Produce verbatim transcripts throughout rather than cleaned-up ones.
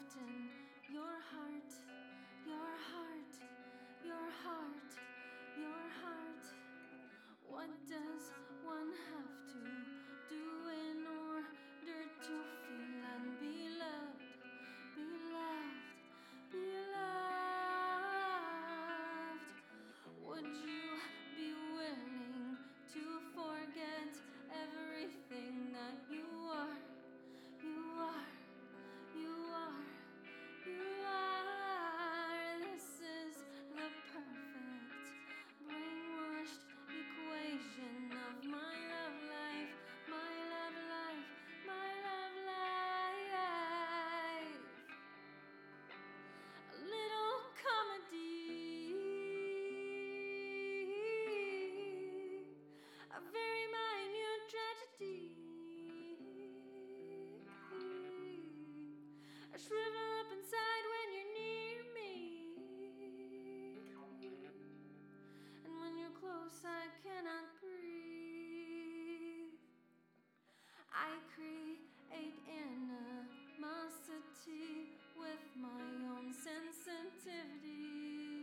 soften your heart, your heart, your heart, your heart. What does one have to do in order to feel and be loved, be loved, be loved? Would you be willing to forget everything that you are, you are, you are, you are? This is the perfect brainwashed equation of my love life, my love life, my love life. A little comedy, a very minute tragedy. I shrivel up inside when you're near me, and when you're close I cannot breathe. I create animosity with my own sensitivity.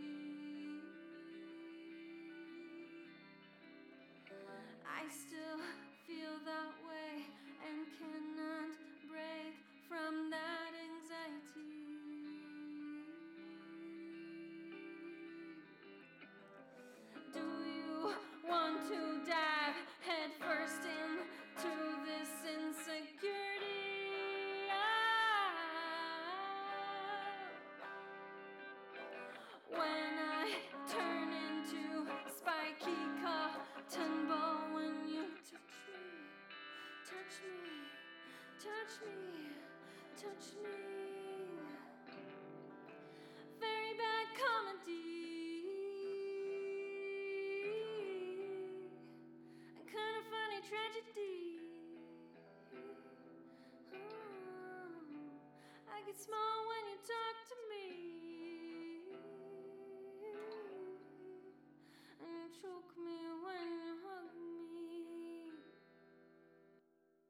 I still feel that way and cannot break from that anxiety. Do you want to dive headfirst into this insecurity? Ah, when I turn into spiky cotton ball, when you touch me, touch me, touch me, touch me. Very bad comedy, and kind of funny tragedy. Oh, I get small when you talk to